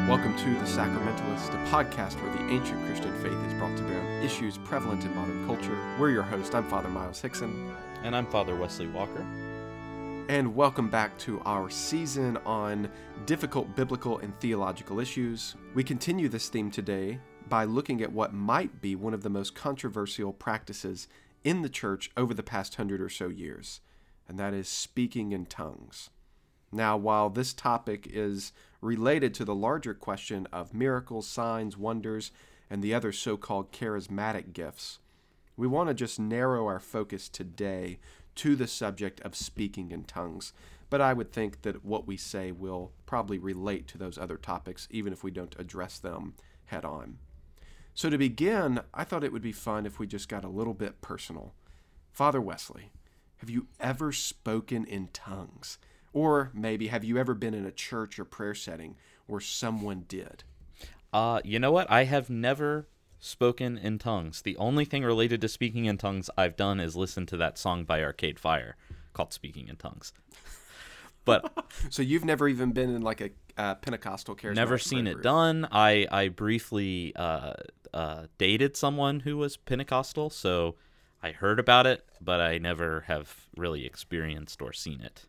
Welcome to The Sacramentalist, a podcast where the ancient Christian faith is brought to bear on issues prevalent in modern culture. We're your host. I'm Father Miles Hickson. And I'm Father Wesley Walker. And welcome back to our season on difficult biblical and theological issues. We continue this theme today by looking at what might be one of the most controversial practices in the church over the past 100 or so years, and that is speaking in tongues. Now, while this topic is related to the larger question of miracles, signs, wonders, and the other so-called charismatic gifts, we want to just narrow our focus today to the subject of speaking in tongues. But I would think that what we say will probably relate to those other topics, even if we don't address them head on. So to begin, I thought it would be fun if we just got a little bit personal. Father Wesley, have you ever spoken in tongues? Or maybe have you ever been in a church or prayer setting where someone did? You know what? I have never spoken in tongues. The only thing related to speaking in tongues I've done is listen to that song by Arcade Fire called Speaking in Tongues. But so you've never even been in like a Pentecostal charismatic never seen prayer it group? done. I briefly dated someone who was Pentecostal, so I heard about it, but I never have really experienced or seen it.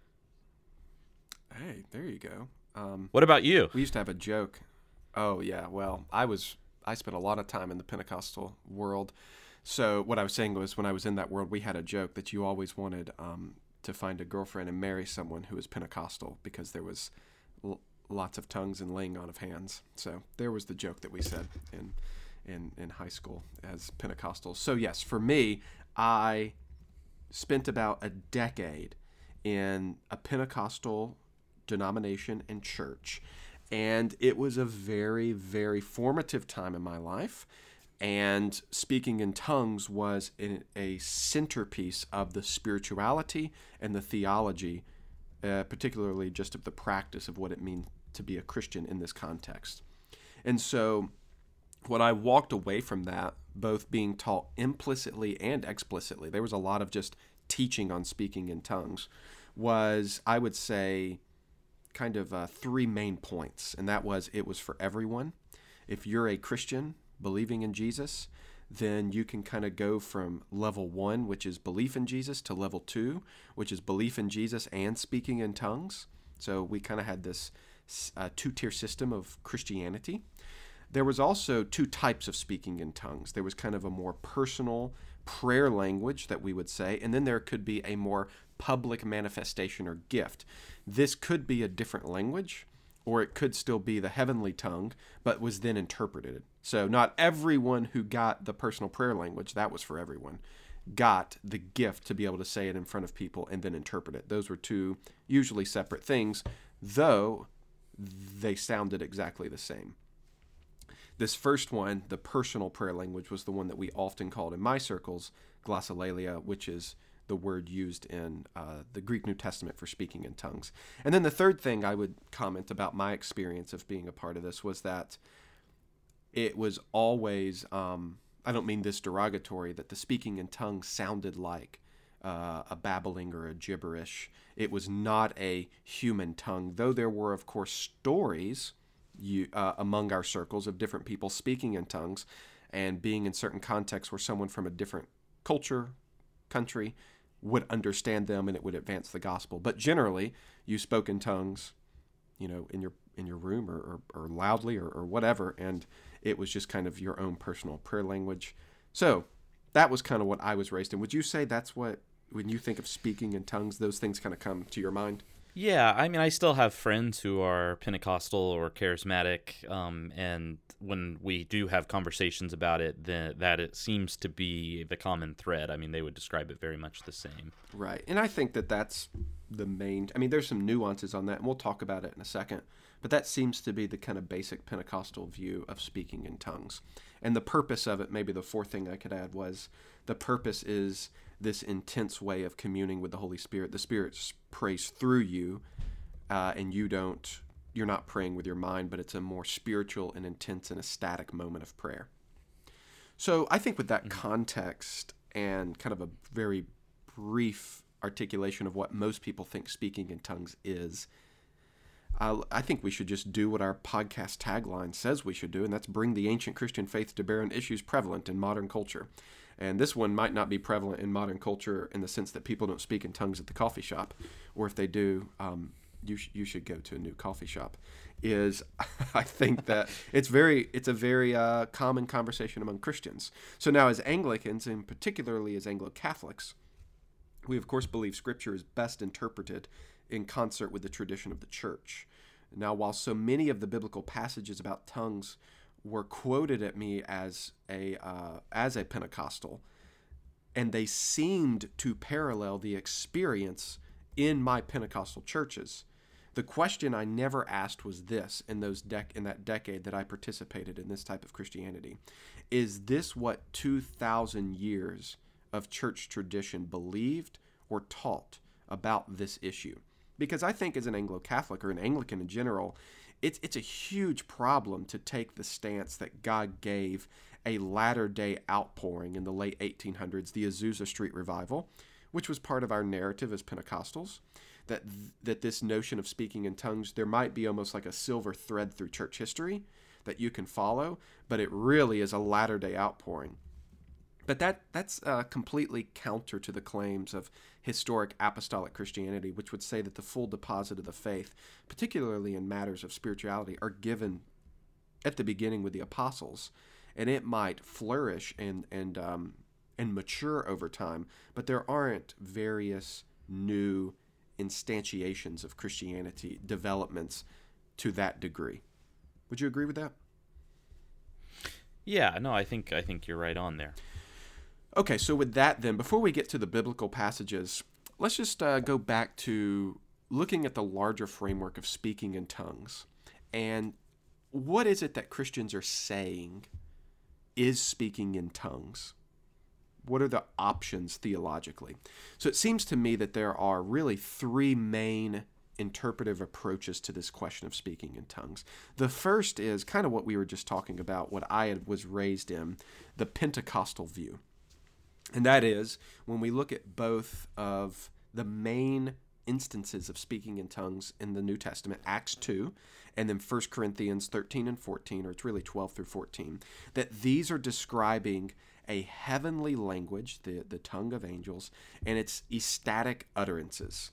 Hey, there you go. What about you? We used to have a joke. Oh, yeah. Well, I spent a lot of time in the Pentecostal world. So what I was saying was when I was in that world, we had a joke that you always wanted to find a girlfriend and marry someone who was Pentecostal because there was lots of tongues and laying on of hands. So there was the joke that we said in high school as Pentecostals. So yes, for me, I spent about a decade in a Pentecostal denomination and church, and it was a very, very formative time in my life, and speaking in tongues was a centerpiece of the spirituality and the theology, particularly just of the practice of what it means to be a Christian in this context. And so when I walked away from that, both being taught implicitly and explicitly, there was a lot of just teaching on speaking in tongues, was, I would say, kind of three main points, and that was it was for everyone. If you're a Christian believing in Jesus, then you can kind of go from level 1, which is belief in Jesus, to level 2, which is belief in Jesus and speaking in tongues. So we kind of had this two-tier system of Christianity. There was also two types of speaking in tongues. There was kind of a more personal prayer language that we would say, and then there could be a more public manifestation or gift. This could be a different language, or it could still be the heavenly tongue, but was then interpreted. So not everyone who got the personal prayer language, that was for everyone, got the gift to be able to say it in front of people and then interpret it. Those were two usually separate things, though they sounded exactly the same. This first one, the personal prayer language, was the one that we often called in my circles glossolalia, which is the word used in the Greek New Testament for speaking in tongues. And then the third thing I would comment about my experience of being a part of this was that it was always, I don't mean this derogatory, that the speaking in tongues sounded like a babbling or a gibberish. It was not a human tongue, though there were, of course, stories among our circles of different people speaking in tongues and being in certain contexts where someone from a different culture, country, would understand them and it would advance the gospel. But generally, you spoke in tongues, in your room or loudly or whatever, and it was just kind of your own personal prayer language. So that was kind of what I was raised in. Would you say that's what, when you think of speaking in tongues, those things kind of come to your mind? Yeah, I mean, I still have friends who are Pentecostal or charismatic, and when we do have conversations about it, that it seems to be the common thread. I mean, they would describe it very much the same. Right, and I think that that's the main, I mean, there's some nuances on that, and we'll talk about it in a second, but that seems to be the kind of basic Pentecostal view of speaking in tongues. And the purpose of it, maybe the fourth thing I could add was, the purpose is this intense way of communing with the Holy Spirit. The Spirit prays through you, and you're not praying with your mind, but it's a more spiritual and intense and ecstatic moment of prayer. So I think with that context and kind of a very brief articulation of what most people think speaking in tongues is, I think we should just do what our podcast tagline says we should do, and that's bring the ancient Christian faith to bear on issues prevalent in modern culture. And this one might not be prevalent in modern culture in the sense that people don't speak in tongues at the coffee shop, or if they do, you should go to a new coffee shop. I think that it's a very common conversation among Christians. So now, as Anglicans, and particularly as Anglo-Catholics, we of course believe Scripture is best interpreted in concert with the tradition of the church. Now, while so many of the biblical passages about tongues were quoted at me as a Pentecostal, and they seemed to parallel the experience in my Pentecostal churches, the question I never asked was this in that decade that I participated in this type of Christianity: is this what 2,000 years of church tradition believed or taught about this issue? Because I think as an Anglo-Catholic or an Anglican in general, it's a huge problem to take the stance that God gave a latter-day outpouring in the late 1800s, the Azusa Street Revival, which was part of our narrative as Pentecostals, that this notion of speaking in tongues, there might be almost like a silver thread through church history that you can follow, but it really is a latter-day outpouring. But that's completely counter to the claims of historic apostolic Christianity, which would say that the full deposit of the faith, particularly in matters of spirituality, are given at the beginning with the apostles, and it might flourish and mature over time. But there aren't various new instantiations of Christianity, developments to that degree. Would you agree with that? Yeah, no, I think you're right on there. Okay, so with that then, before we get to the biblical passages, let's just go back to looking at the larger framework of speaking in tongues. And what is it that Christians are saying is speaking in tongues? What are the options theologically? So it seems to me that there are really three main interpretive approaches to this question of speaking in tongues. The first is kind of what we were just talking about, what I was raised in, the Pentecostal view. And that is, when we look at both of the main instances of speaking in tongues in the New Testament, Acts 2, and then 1 Corinthians 13 and 14, or it's really 12 through 14, that these are describing a heavenly language, the tongue of angels, and its ecstatic utterances.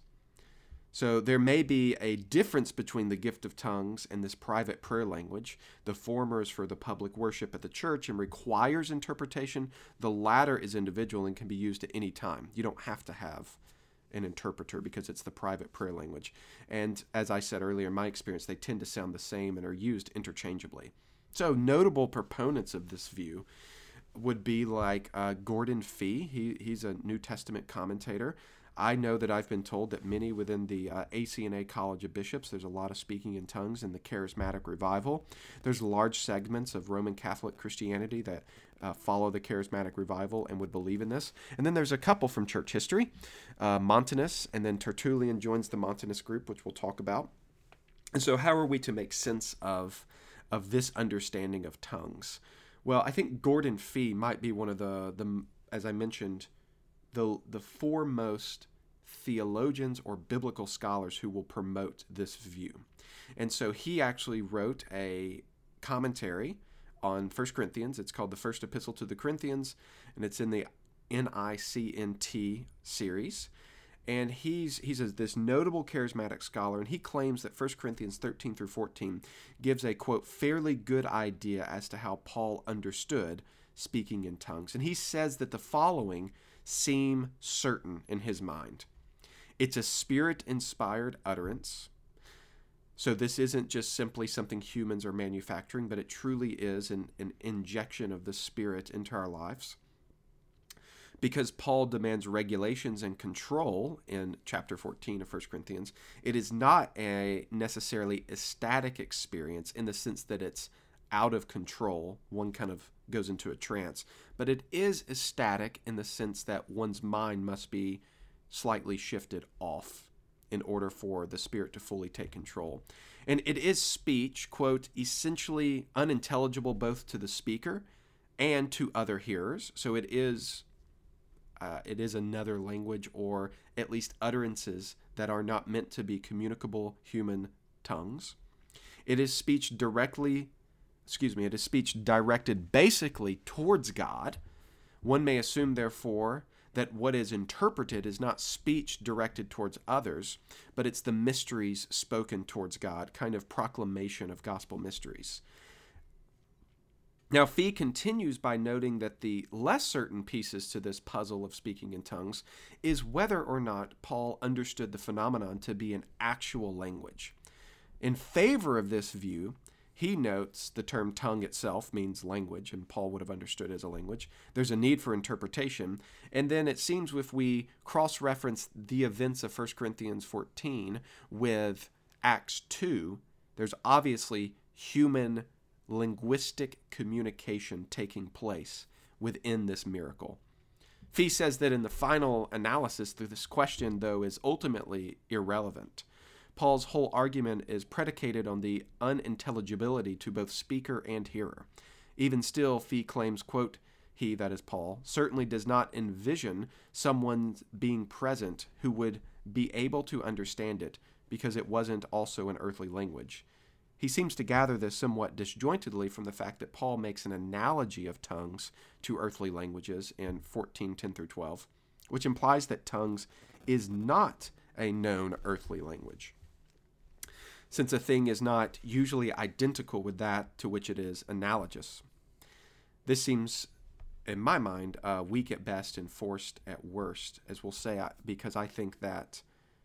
So there may be a difference between the gift of tongues and this private prayer language. The former is for the public worship at the church and requires interpretation. The latter is individual and can be used at any time. You don't have to have an interpreter because it's the private prayer language. And as I said earlier, in my experience, they tend to sound the same and are used interchangeably. So notable proponents of this view would be like Gordon Fee. He's a New Testament commentator. I know that I've been told that many within the ACNA College of Bishops, there's a lot of speaking in tongues in the charismatic revival. There's large segments of Roman Catholic Christianity that follow the charismatic revival and would believe in this. And then there's a couple from church history, Montanus, and then Tertullian joins the Montanus group, which we'll talk about. And so how are we to make sense of this understanding of tongues? Well, I think Gordon Fee might be one of the as I mentioned, the foremost theologians or biblical scholars who will promote this view. And so he actually wrote a commentary on 1 Corinthians. It's called the First Epistle to the Corinthians, and it's in the NICNT series. And he's this notable charismatic scholar, and he claims that 1 Corinthians 13 through 14 gives a, quote, fairly good idea as to how Paul understood speaking in tongues. And he says that the following seem certain in his mind. It's a spirit-inspired utterance. So this isn't just simply something humans are manufacturing, but it truly is an injection of the Spirit into our lives. Because Paul demands regulations and control in chapter 14 of 1 Corinthians, it is not a necessarily ecstatic experience in the sense that it's out of control. One kind of goes into a trance. But it is ecstatic in the sense that one's mind must be slightly shifted off in order for the Spirit to fully take control. And it is speech, quote, essentially unintelligible both to the speaker and to other hearers. So it is another language, or at least utterances that are not meant to be communicable human tongues. It is speech directed basically towards God. One may assume, therefore, that what is interpreted is not speech directed towards others, but it's the mysteries spoken towards God, kind of proclamation of gospel mysteries. Now, Fee continues by noting that the less certain pieces to this puzzle of speaking in tongues is whether or not Paul understood the phenomenon to be an actual language. In favor of this view, he notes the term tongue itself means language, and Paul would have understood it as a language. There's a need for interpretation. And then it seems if we cross-reference the events of 1 Corinthians 14 with Acts 2, there's obviously human linguistic communication taking place within this miracle. Fee says that in the final analysis, this question, though, is ultimately irrelevant. Paul's whole argument is predicated on the unintelligibility to both speaker and hearer. Even still, Fee claims, quote, he, that is Paul, certainly does not envision someone being present who would be able to understand it because it wasn't also an earthly language. He seems to gather this somewhat disjointedly from the fact that Paul makes an analogy of tongues to earthly languages in 14:10-12, which implies that tongues is not a known earthly language, since a thing is not usually identical with that to which it is analogous. This seems, in my mind, weak at best and forced at worst, as we'll say, because I think that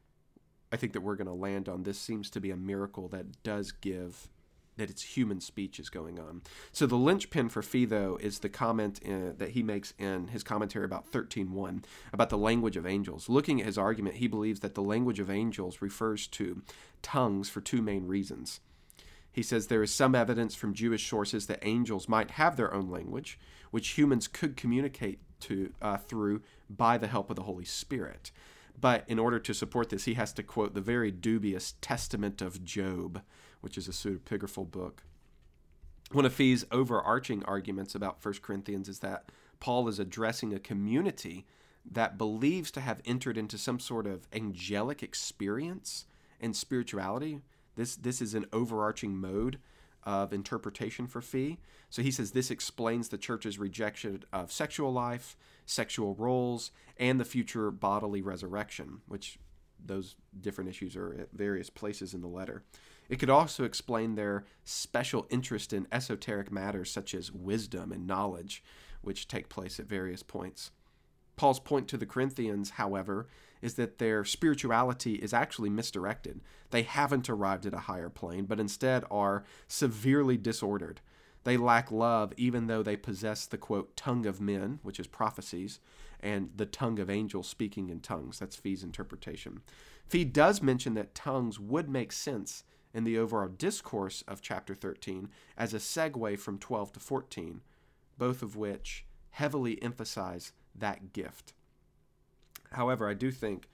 we're going to land on this seems to be a miracle that does give that it's human speech is going on. So the linchpin for Fee, though, is the comment that he makes in his commentary about 13:1, about the language of angels. Looking at his argument, he believes that the language of angels refers to tongues for two main reasons. He says there is some evidence from Jewish sources that angels might have their own language, which humans could communicate through by the help of the Holy Spirit. But in order to support this, he has to quote the very dubious Testament of Job, which is a pseudepigraphal book. One of Fee's overarching arguments about 1 Corinthians is that Paul is addressing a community that believes to have entered into some sort of angelic experience and spirituality. This is an overarching mode of interpretation for Fee. So he says this explains the church's rejection of sexual life, sexual roles, and the future bodily resurrection, which those different issues are at various places in the letter. It could also explain their special interest in esoteric matters such as wisdom and knowledge, which take place at various points. Paul's point to the Corinthians, however, is that their spirituality is actually misdirected. They haven't arrived at a higher plane, but instead are severely disordered. They lack love, even though they possess the, quote, tongue of men, which is prophecies, and the tongue of angels speaking in tongues. That's Fee's interpretation. Fee does mention that tongues would make sense in the overall discourse of chapter 13 as a segue from 12 to 14, both of which heavily emphasize that gift. However, I do think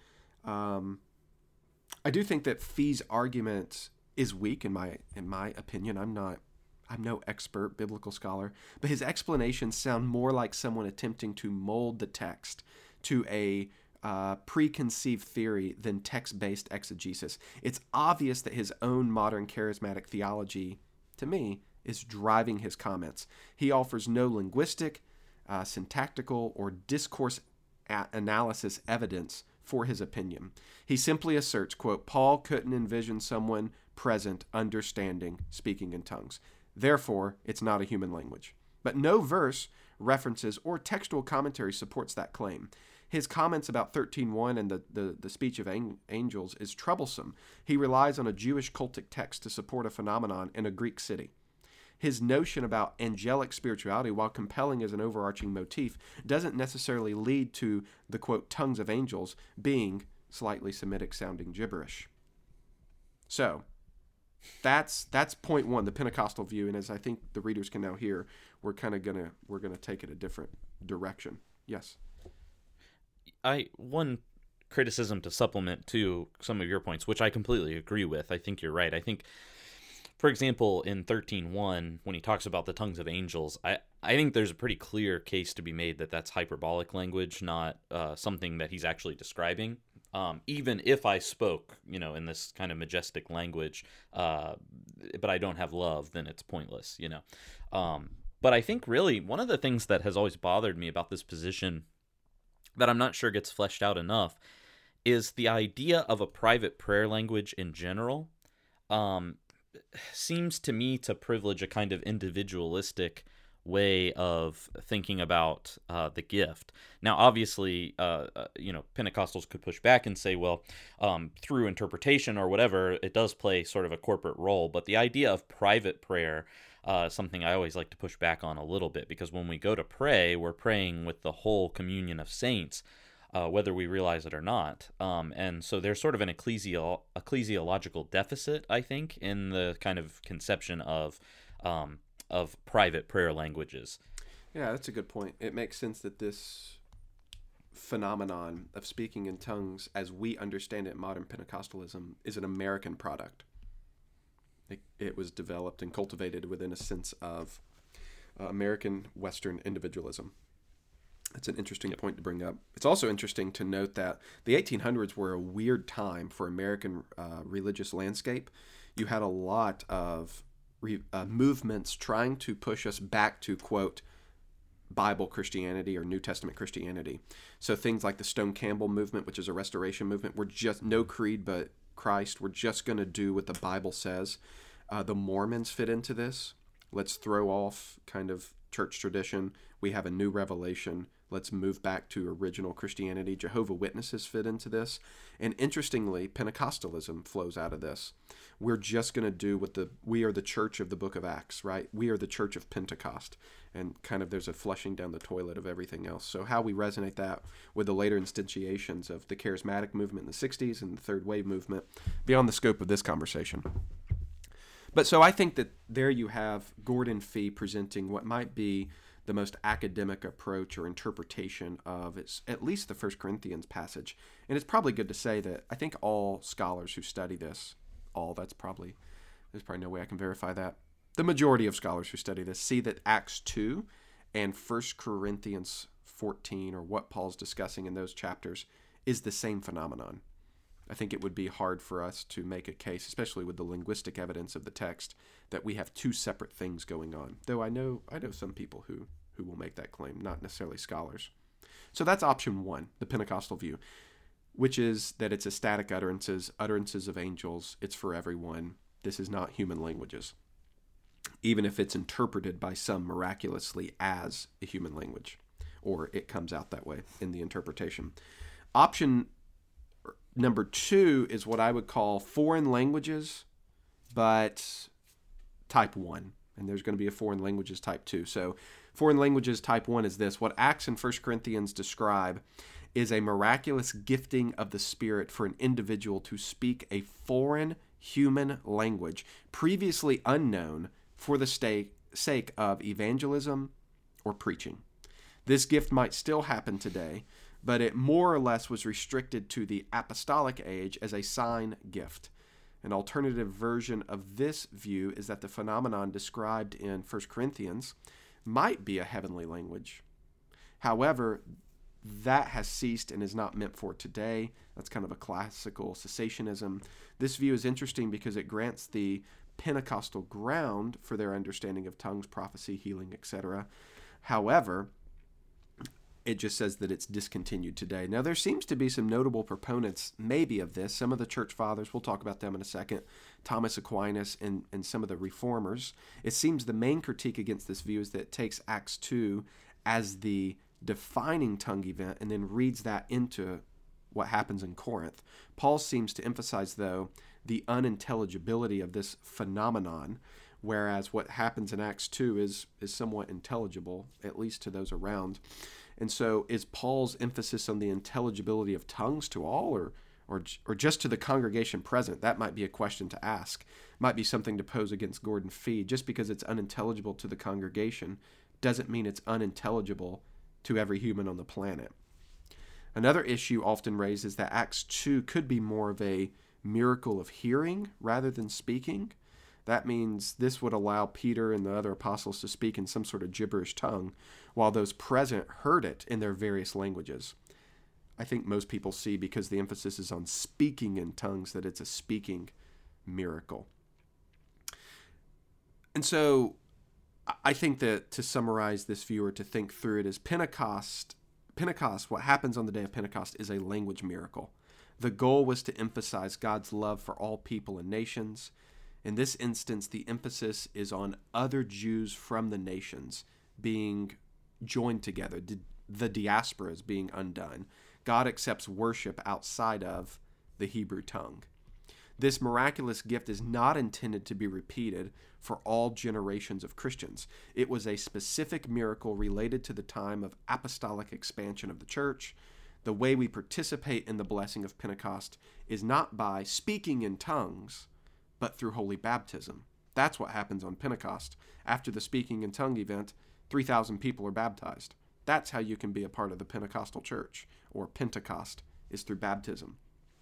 that Fee's argument is weak in my opinion. I'm no expert biblical scholar, but his explanations sound more like someone attempting to mold the text to a preconceived theory than text-based exegesis. It's obvious that his own modern charismatic theology, to me, is driving his comments. He offers no linguistic, syntactical, or discourse analysis evidence for his opinion. He simply asserts, quote, Paul couldn't envision someone present, understanding, speaking in tongues. Therefore, it's not a human language. But no verse, references, or textual commentary supports that claim. His comments about 13:1 and the speech of angels is troublesome. He relies on a Jewish cultic text to support a phenomenon in a Greek city. His notion about angelic spirituality, while compelling as an overarching motif, doesn't necessarily lead to the, quote, tongues of angels being slightly Semitic-sounding gibberish. So, that's point one, the Pentecostal view, and as I think the readers can now hear, we're gonna take it a different direction. Yes. One criticism to supplement to some of your points, which I completely agree with. I think you're right. I think, for example, in 13:1, when he talks about the tongues of angels, I think there's a pretty clear case to be made that that's hyperbolic language, not something that he's actually describing. even if I spoke, in this kind of majestic language, but I don't have love, then it's pointless, But I think really one of the things that has always bothered me about this position that I'm not sure gets fleshed out enough is the idea of a private prayer language in general. Seems to me to privilege a kind of individualistic way of thinking about the gift. Now, obviously, Pentecostals could push back and say, well, through interpretation or whatever, it does play sort of a corporate role. But the idea of private prayer is something I always like to push back on a little bit, because when we go to pray, we're praying with the whole communion of saints, whether we realize it or not. And so there's sort of an ecclesiological deficit, I think, in the kind of conception of private prayer languages. Yeah, that's a good point. It makes sense that this phenomenon of speaking in tongues, as we understand it in modern Pentecostalism, is an American product. It was developed and cultivated within a sense of American Western individualism. That's an interesting point to bring up. It's also interesting to note that the 1800s were a weird time for American religious landscape. You had a lot of movements trying to push us back to, quote, Bible Christianity or New Testament Christianity. So things like the Stone Campbell movement, which is a restoration movement, we're just no creed but Christ. We're just going to do what the Bible says. The Mormons fit into this. Let's throw off kind of church tradition. We have a new revelation. Let's move back to original Christianity. Jehovah's Witnesses fit into this. And interestingly, Pentecostalism flows out of this. We're just going to do what we are the church of the book of Acts, right? We are the church of Pentecost. And kind of there's a flushing down the toilet of everything else. So how we resonate that with the later instantiations of the charismatic movement in the 60s and the third wave movement, beyond the scope of this conversation. But so I think that there you have Gordon Fee presenting what might be the most academic approach or interpretation of at least the 1 Corinthians passage. And it's probably good to say that I think all scholars who study this, there's probably no way I can verify that. The majority of scholars who study this see that Acts 2 and 1 Corinthians 14, or what Paul's discussing in those chapters, is the same phenomenon. I think it would be hard for us to make a case, especially with the linguistic evidence of the text, that we have two separate things going on. Though I know some people who will make that claim, not necessarily scholars. So that's option one, the Pentecostal view, which is that it's ecstatic utterances of angels. It's for everyone. This is not human languages, even if it's interpreted by some miraculously as a human language, or it comes out that way in the interpretation. Option number two is what I would call foreign languages, but type 1. And there's going to be a foreign languages type 2. So foreign languages type 1 is this. What Acts and 1 Corinthians describe is a miraculous gifting of the Spirit for an individual to speak a foreign human language previously unknown for the sake of evangelism or preaching. This gift might still happen today, but it more or less was restricted to the apostolic age as a sign gift. An alternative version of this view is that the phenomenon described in 1 Corinthians might be a heavenly language. However, that has ceased and is not meant for today. That's kind of a classical cessationism. This view is interesting because it grants the Pentecostal ground for their understanding of tongues, prophecy, healing, etc. However, it just says that it's discontinued today. Now, there seems to be some notable proponents maybe of this. Some of the church fathers, we'll talk about them in a second, Thomas Aquinas and some of the reformers. It seems the main critique against this view is that it takes Acts 2 as the defining tongue event and then reads that into what happens in Corinth. Paul seems to emphasize, though, the unintelligibility of this phenomenon, whereas what happens in Acts 2 is somewhat intelligible, at least to those around. And so is Paul's emphasis on the intelligibility of tongues to all or just to the congregation present? That might be a question to ask. Might be something to pose against Gordon Fee. Just because it's unintelligible to the congregation doesn't mean it's unintelligible to every human on the planet. Another issue often raised is that Acts 2 could be more of a miracle of hearing rather than speaking. That means this would allow Peter and the other apostles to speak in some sort of gibberish tongue, while those present heard it in their various languages. I think most people see, because the emphasis is on speaking in tongues, that it's a speaking miracle. And so I think that to summarize this view, or to think through it, is Pentecost, what happens on the day of Pentecost, is a language miracle. The goal was to emphasize God's love for all people and nations. In this instance, the emphasis is on other Jews from the nations being joined together, the diasporas being undone. God accepts worship outside of the Hebrew tongue. This miraculous gift is not intended to be repeated for all generations of Christians. It was a specific miracle related to the time of apostolic expansion of the church. The way we participate in the blessing of Pentecost is not by speaking in tongues, but through holy baptism. That's what happens on Pentecost. After the speaking in tongue event, 3,000 people are baptized. That's how you can be a part of the Pentecostal church, or Pentecost, is through baptism.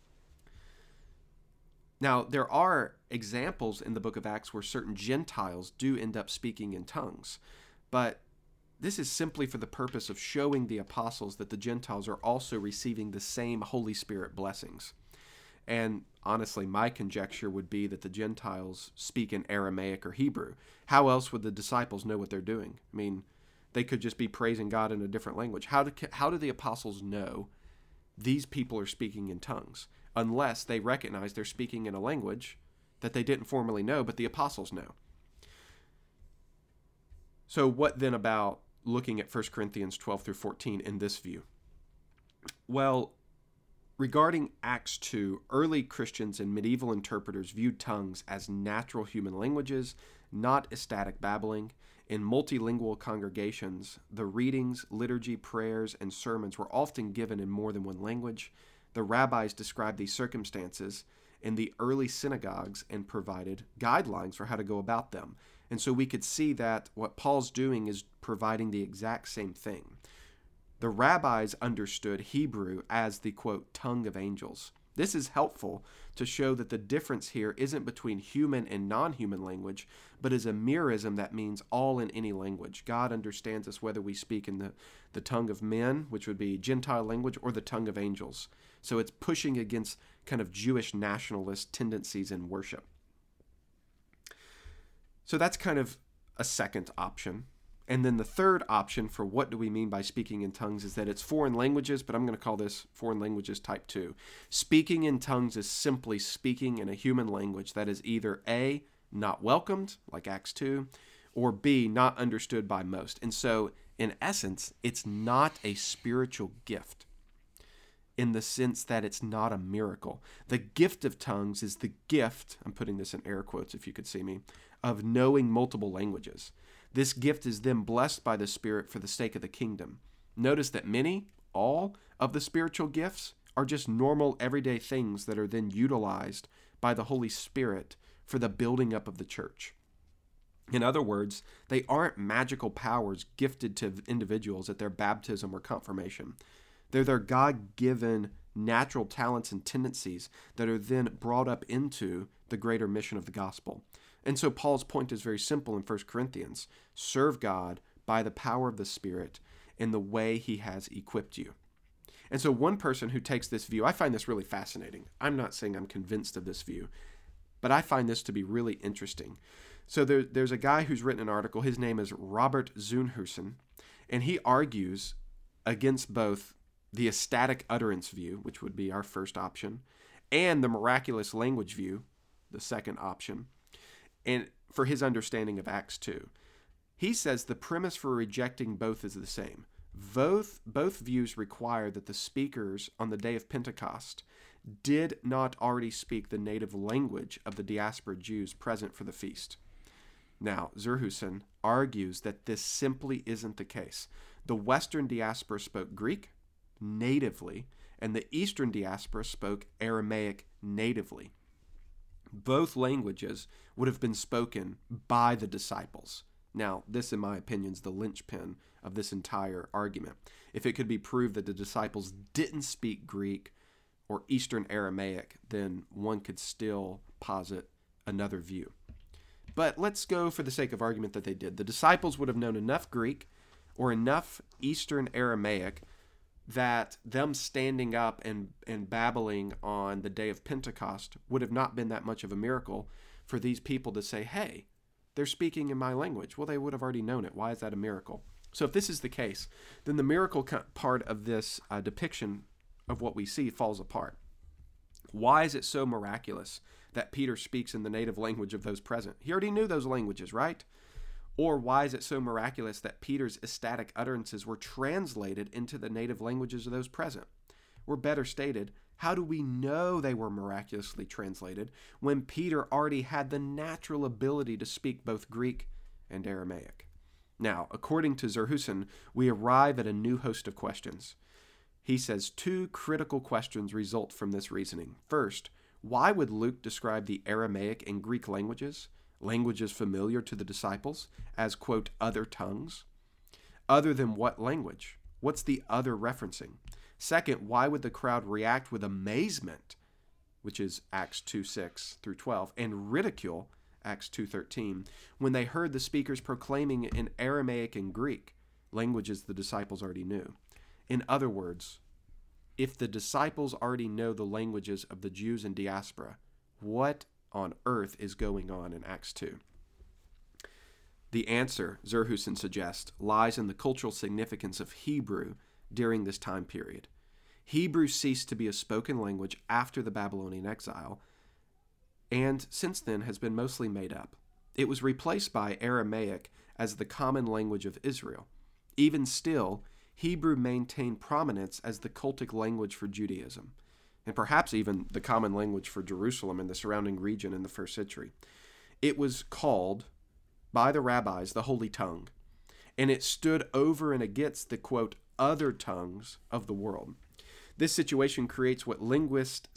Now, there are examples in the book of Acts where certain Gentiles do end up speaking in tongues, but this is simply for the purpose of showing the apostles that the Gentiles are also receiving the same Holy Spirit blessings. And honestly, my conjecture would be that the Gentiles speak in Aramaic or Hebrew. How else would the disciples know what they're doing? I mean, they could just be praising God in a different language. How do the apostles know these people are speaking in tongues? Unless they recognize they're speaking in a language that they didn't formerly know, but the apostles know. So what then about looking at 1 Corinthians 12 through 14 in this view? Well, regarding Acts 2, early Christians and medieval interpreters viewed tongues as natural human languages, not ecstatic babbling. In multilingual congregations, the readings, liturgy, prayers, and sermons were often given in more than one language. The rabbis described these circumstances in the early synagogues and provided guidelines for how to go about them. And so we could see that what Paul's doing is providing the exact same thing. The rabbis understood Hebrew as the, quote, tongue of angels. This is helpful to show that the difference here isn't between human and non-human language, but is a merism that means all in any language. God understands us whether we speak in the tongue of men, which would be Gentile language, or the tongue of angels. So it's pushing against kind of Jewish nationalist tendencies in worship. So that's kind of a second option. And then the third option for what do we mean by speaking in tongues is that it's foreign languages, but I'm going to call this foreign languages type 2. Speaking in tongues is simply speaking in a human language that is either A, not welcomed, like Acts 2, or B, not understood by most. And so, in essence, it's not a spiritual gift in the sense that it's not a miracle. The gift of tongues is the gift, I'm putting this in air quotes if you could see me, of knowing multiple languages. This gift is then blessed by the Spirit for the sake of the kingdom. Notice that all of the spiritual gifts are just normal everyday things that are then utilized by the Holy Spirit for the building up of the church. In other words, they aren't magical powers gifted to individuals at their baptism or confirmation. They're their God-given natural talents and tendencies that are then brought up into the greater mission of the gospel. And so Paul's point is very simple in 1 Corinthians. Serve God by the power of the Spirit in the way he has equipped you. And so one person who takes this view, I find this really fascinating. I'm not saying I'm convinced of this view, but I find this to be really interesting. So there's a guy who's written an article. His name is Robert Zunhusen, and he argues against both the ecstatic utterance view, which would be our first option, and the miraculous language view, the second option, and for his understanding of Acts 2. He says the premise for rejecting both is the same. Both views require that the speakers on the day of Pentecost did not already speak the native language of the diaspora Jews present for the feast. Now, Zurhusen argues that this simply isn't the case. The Western diaspora spoke Greek natively, and the Eastern diaspora spoke Aramaic natively. Both languages would have been spoken by the disciples. Now, this, in my opinion, is the linchpin of this entire argument. If it could be proved that the disciples didn't speak Greek or Eastern Aramaic, then one could still posit another view. But let's go for the sake of argument that they did. The disciples would have known enough Greek or enough Eastern Aramaic that them standing up and babbling on the day of Pentecost would have not been that much of a miracle for these people to say, hey, they're speaking in my language. Well, they would have already known it. Why is that a miracle? So if this is the case, then the miracle part of this depiction of what we see falls apart. Why is it so miraculous that Peter speaks in the native language of those present? He already knew those languages, right? Or why is it so miraculous that Peter's ecstatic utterances were translated into the native languages of those present? Or better stated, how do we know they were miraculously translated when Peter already had the natural ability to speak both Greek and Aramaic? Now, according to Zerhusen, we arrive at a new host of questions. He says 2 critical questions result from this reasoning. First, why would Luke describe the Aramaic and Greek languages familiar to the disciples, as, quote, other tongues? Other than what language? What's the other referencing? Second, why would the crowd react with amazement, which is Acts 2:6 through 12, and ridicule, Acts 2:13, when they heard the speakers proclaiming in Aramaic and Greek, languages the disciples already knew? In other words, if the disciples already know the languages of the Jews in diaspora, what on earth is going on in Acts 2? The answer, Zerhusen suggests, lies in the cultural significance of Hebrew during this time period. Hebrew ceased to be a spoken language after the Babylonian exile, and since then has been mostly made up. It was replaced by Aramaic as the common language of Israel. Even still, Hebrew maintained prominence as the cultic language for Judaism, and perhaps even the common language for Jerusalem and the surrounding region in the first century. It was called, by the rabbis, the Holy Tongue, and it stood over and against the, quote, other tongues of the world. This situation creates what linguistic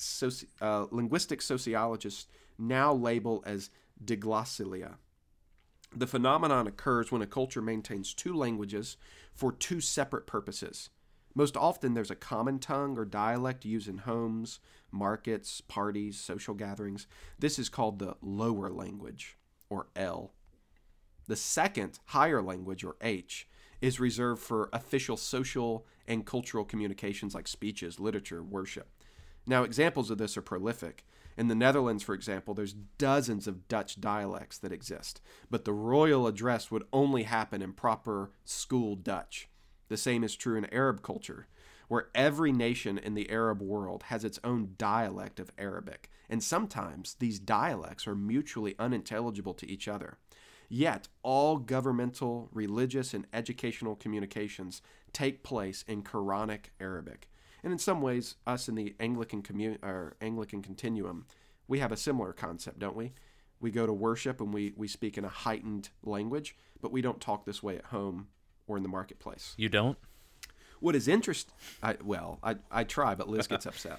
sociologists now label as diglossia. The phenomenon occurs when a culture maintains 2 languages for 2 separate purposes. Most often, there's a common tongue or dialect used in homes, markets, parties, social gatherings. This is called the lower language, or L. The second, higher language, or H, is reserved for official social and cultural communications like speeches, literature, worship. Now, examples of this are prolific. In the Netherlands, for example, there's dozens of Dutch dialects that exist, but the royal address would only happen in proper school Dutch. The same is true in Arab culture, where every nation in the Arab world has its own dialect of Arabic, and sometimes these dialects are mutually unintelligible to each other. Yet, all governmental, religious, and educational communications take place in Quranic Arabic. And in some ways, us in the Anglican continuum, we have a similar concept, don't we? We go to worship and we speak in a heightened language, but we don't talk this way at home or in the marketplace. You don't? What is interesting, I try, but Liz gets upset.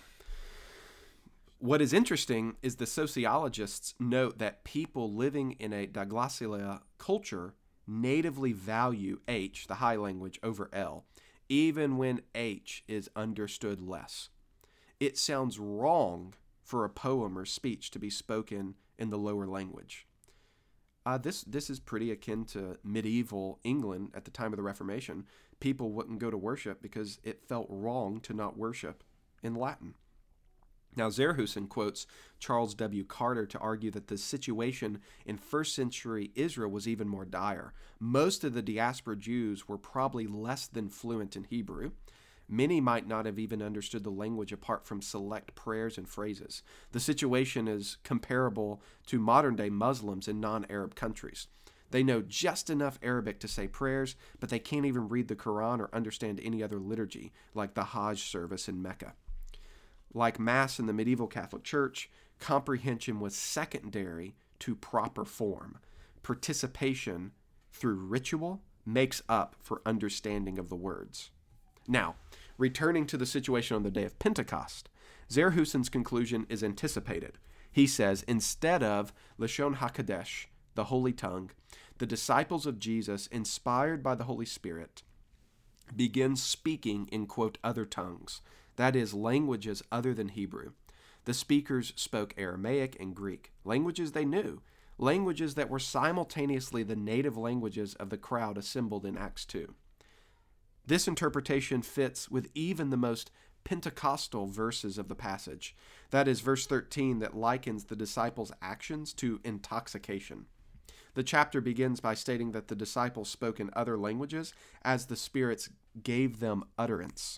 What is interesting is the sociologists note that people living in a diglossial culture natively value H, the high language, over L, even when H is understood less. It sounds wrong for a poem or speech to be spoken in the lower language. This is pretty akin to medieval England at the time of the Reformation. People wouldn't go to worship because it felt wrong to not worship in Latin. Now, Zerhusen quotes Charles W. Carter to argue that the situation in first century Israel was even more dire. Most of the diaspora Jews were probably less than fluent in Hebrew. Many might not have even understood the language apart from select prayers and phrases. The situation is comparable to modern-day Muslims in non-Arab countries. They know just enough Arabic to say prayers, but they can't even read the Quran or understand any other liturgy, like the Hajj service in Mecca. Like Mass in the medieval Catholic Church, comprehension was secondary to proper form. Participation through ritual makes up for understanding of the words. Now, returning to the situation on the day of Pentecost, Zerhusen's conclusion is anticipated. He says, instead of Lashon HaKadosh, the Holy Tongue, the disciples of Jesus, inspired by the Holy Spirit, begin speaking in, quote, other tongues, that is, languages other than Hebrew. The speakers spoke Aramaic and Greek, languages they knew, languages that were simultaneously the native languages of the crowd assembled in Acts 2. This interpretation fits with even the most Pentecostal verses of the passage. That is verse 13 that likens the disciples' actions to intoxication. The chapter begins by stating that the disciples spoke in other languages as the spirits gave them utterance.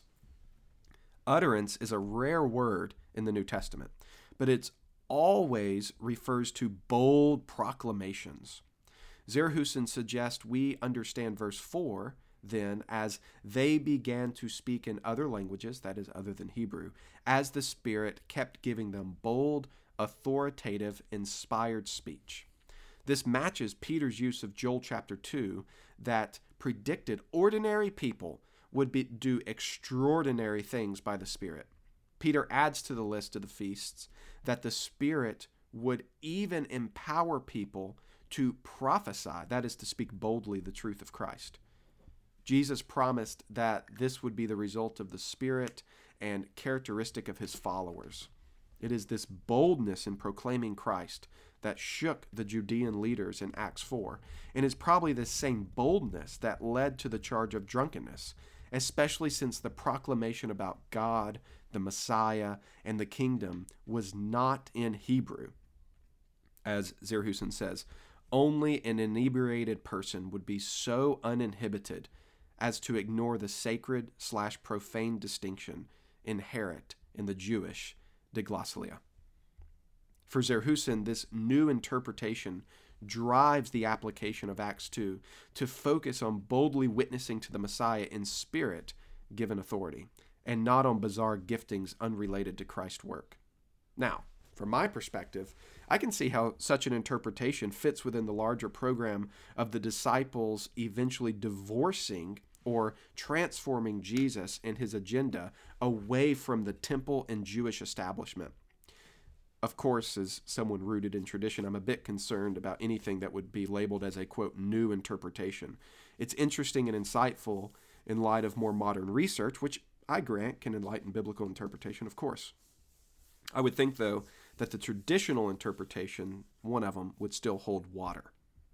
Utterance is a rare word in the New Testament, but it always refers to bold proclamations. Zerhusen suggests we understand verse 4 then as they began to speak in other languages, that is, other than Hebrew, as the Spirit kept giving them bold, authoritative, inspired speech. This matches Peter's use of Joel chapter 2 that predicted ordinary people would do extraordinary things by the Spirit. Peter adds to the list of the feasts that the Spirit would even empower people to prophesy, that is, to speak boldly the truth of Christ. Jesus promised that this would be the result of the Spirit and characteristic of his followers. It is this boldness in proclaiming Christ that shook the Judean leaders in Acts 4, and is probably the same boldness that led to the charge of drunkenness, especially since the proclamation about God, the Messiah, and the kingdom was not in Hebrew. As Zerhusen says, only an inebriated person would be so uninhibited as to ignore the sacred/profane distinction inherent in the Jewish diglossalia. For Zerhusen, this new interpretation drives the application of Acts 2 to focus on boldly witnessing to the Messiah in Spirit-given authority, and not on bizarre giftings unrelated to Christ's work. Now, from my perspective, I can see how such an interpretation fits within the larger program of the disciples eventually divorcing or transforming Jesus and his agenda away from the temple and Jewish establishment. Of course, as someone rooted in tradition, I'm a bit concerned about anything that would be labeled as a, quote, new interpretation. It's interesting and insightful in light of more modern research, which I grant can enlighten biblical interpretation, of course. I would think, though, that the traditional interpretation, one of them, would still hold water.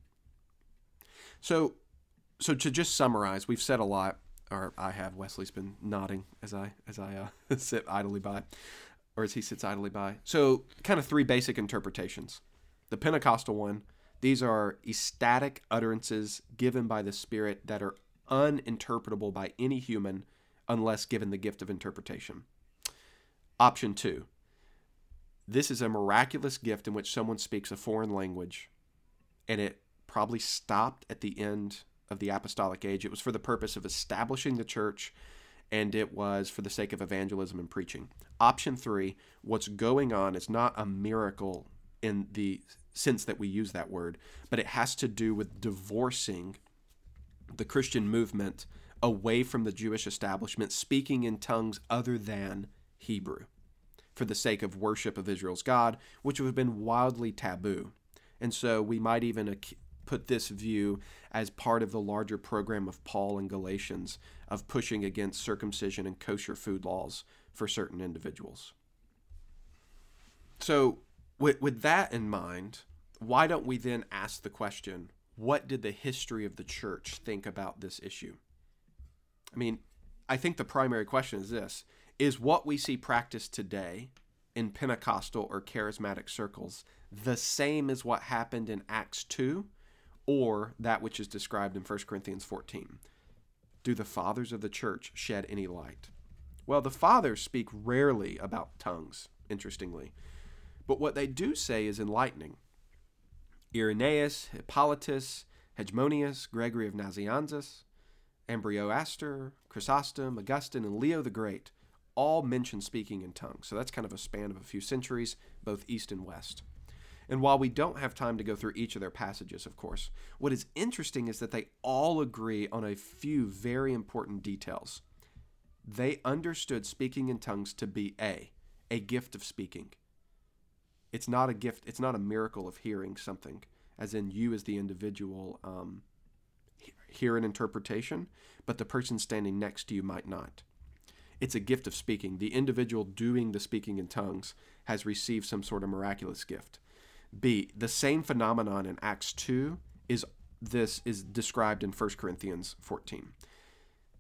So to just summarize, we've said a lot, or I have. Wesley's been nodding as I sit idly by, or as he sits idly by. So kind of three basic interpretations. The Pentecostal one, these are ecstatic utterances given by the Spirit that are uninterpretable by any human unless given the gift of interpretation. Option 2. This is a miraculous gift in which someone speaks a foreign language, and it probably stopped at the end of the apostolic age. It was for the purpose of establishing the church, and it was for the sake of evangelism and preaching. Option 3, what's going on is not a miracle in the sense that we use that word, but it has to do with divorcing the Christian movement away from the Jewish establishment, speaking in tongues other than Hebrew, for the sake of worship of Israel's God, which would have been wildly taboo. And so we might even put this view as part of the larger program of Paul in Galatians of pushing against circumcision and kosher food laws for certain individuals. So with that in mind, why don't we then ask the question, what did the history of the church think about this issue? I mean, I think the primary question is this: is what we see practiced today in Pentecostal or charismatic circles the same as what happened in Acts 2 or that which is described in 1 Corinthians 14? Do the fathers of the church shed any light? Well, the fathers speak rarely about tongues, interestingly, but what they do say is enlightening. Irenaeus, Hippolytus, Hegemonius, Gregory of Nazianzus, Ambrosiaster, Chrysostom, Augustine, and Leo the Great all mention speaking in tongues. So that's kind of a span of a few centuries, both east and west. And while we don't have time to go through each of their passages, of course, what is interesting is that they all agree on a few very important details. They understood speaking in tongues to be a gift of speaking. It's not a gift, it's not a miracle of hearing something, as in you as the individual hear an interpretation, but the person standing next to you might not. It's a gift of speaking. The individual doing the speaking in tongues has received some sort of miraculous gift. B, the same phenomenon in Acts 2 is described in 1 Corinthians 14.